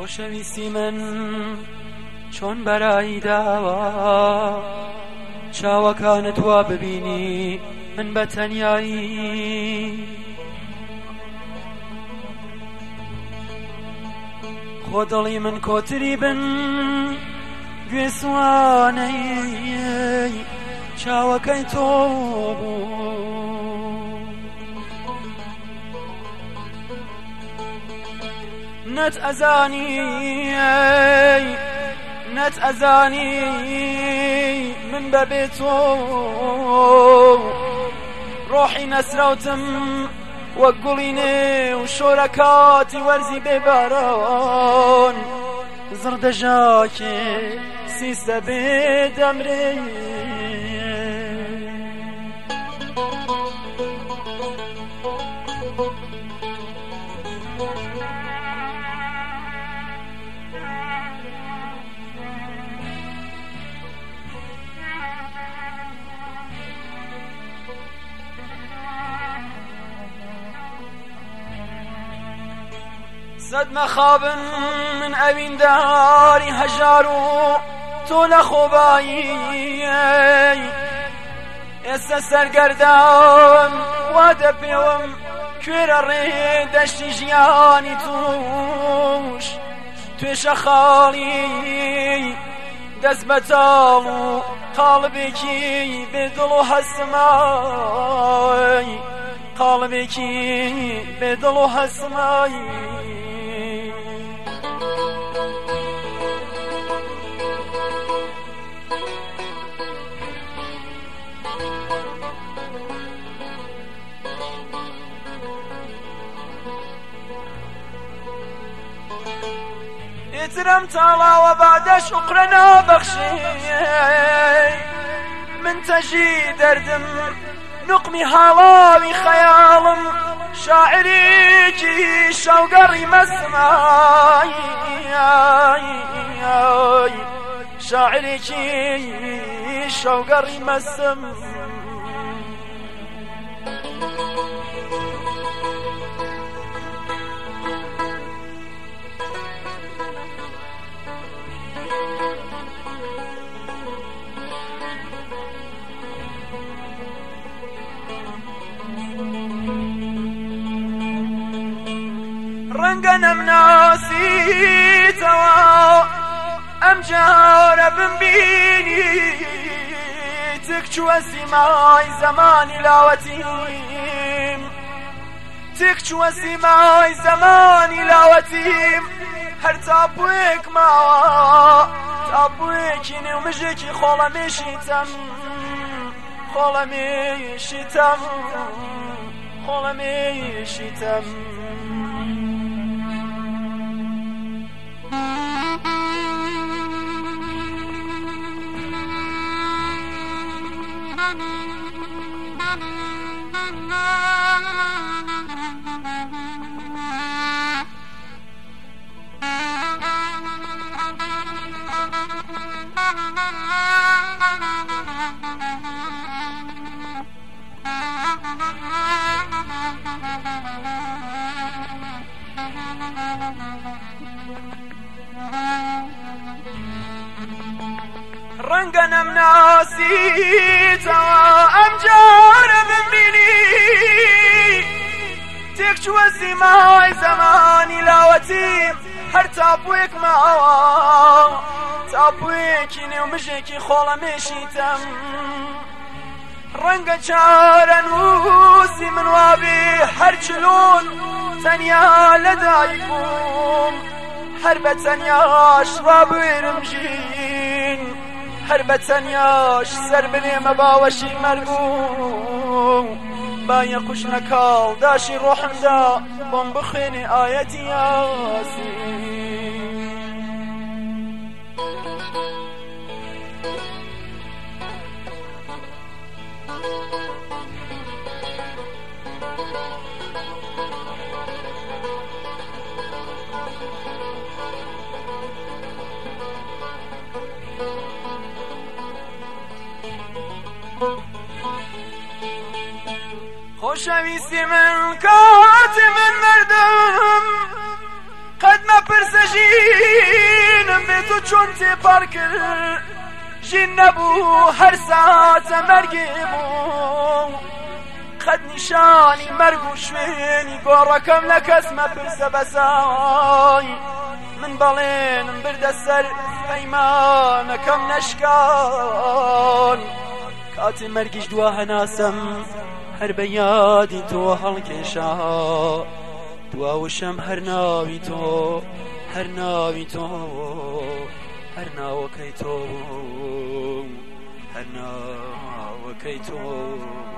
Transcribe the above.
خۆشەویستی من چۆن بەرایی داوە چاوەکانت وا ببینی من بە تەنیایی خۆ دڵی من کۆتری بن گوێسوانەی چاوەکەی تۆ بوو نەت ئەزانی من بەبێ تۆ ڕۆحی نەسراوتم وەک گوڵی نێو شۆرەکاتی وەرزی بێباران زڕدەژاکێ سیستە بێ دەمرێ سەد مەخابن من ئەوینداری هەژار و تۆ لە خۆبایی ئێستا سەرگەردان وا دەپێوم کوێرە ڕێ دەشتی ژیانی توش توێشە خاڵی دەست بەتاڵ و قاڵبێکی بێدڵ و هەسمای قاڵبێکی بێدڵ و هەسمای ئێترم تاڵاوە بادەش و قرە نابەخشێ من تەژی دەردم نقمی هاواوی خەیاڵم شاعرێکی شەوگەڕی مەسمای شاعرێکی شەوگەڕی مەسم ڕەنگە نەمناسیتەوە ئەم جارە بمبینی تک چووە سیمای زەمانی لاوەتیم تک چووە سیمای زەمانی لاوەتیم هەر تاپوێک ماوە تاپوێکی نێو مژێکی خۆڵەمێشیتەم خۆڵەمێشیتەم خۆڵەمێشیتەم ڕەنگە نەمناسیتەوە ئەم جارە بمبینی تێک چووە سیمای زەمانی لاوەتیم هەر تاپوێک ماوە تاپوێکی نێو مژێکی خۆڵەمێشیتەم ڕەنگە چارە نووسی من وابێ هەر چلۆن تەنیا لەدایک بووم هەر بە تەنیاش ڕابێرم ژین هەر بە تەنیاش سەر بنێمە باوەشی مەرگوم باە قوشنە کاڵ داشی ڕۆحمدا بۆم بخوێنێ ئایەتی یاسین خوشویستی من کات من مردم قد مەپرسە ژینم بێت و چۆن تێپەڕ کرد ژین نەبوو هەر ساتە مەرگێ بوو خەت نیشانی مەرگ و شوێنی گۆڕەکەم لە کەس مەپرسە بەسای من بەڵێنم بردە سەر پەیمانەکەم نەشکان کاتی مەرگیش دوا هەناسەم هەر بە یادی تۆ هەڵکێشا دواوشم هەر ناوی تۆ هەر ناوی تۆ هەر ناوەکەی تۆ هەر ناوەکەی تۆ